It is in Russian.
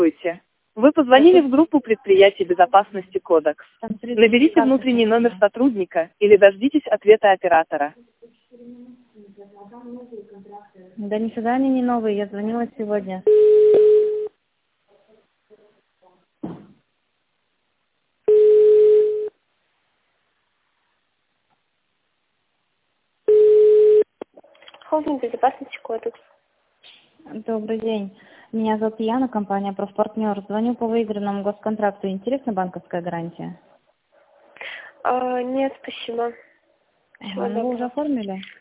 Здравствуйте. Вы позвонили в группу предприятий безопасности «Кодекс». Наберите внутренний номер сотрудника или дождитесь ответа оператора. Да нифига они не новые, я звонила сегодня. Холдинг безопасности «Кодекс». Добрый день. Меня зовут Яна, компания «Профпартнер». Звоню по выигранному госконтракту. Интересна банковская гарантия? Нет, спасибо. Всего Ага, ну вы уже доброго. оформили?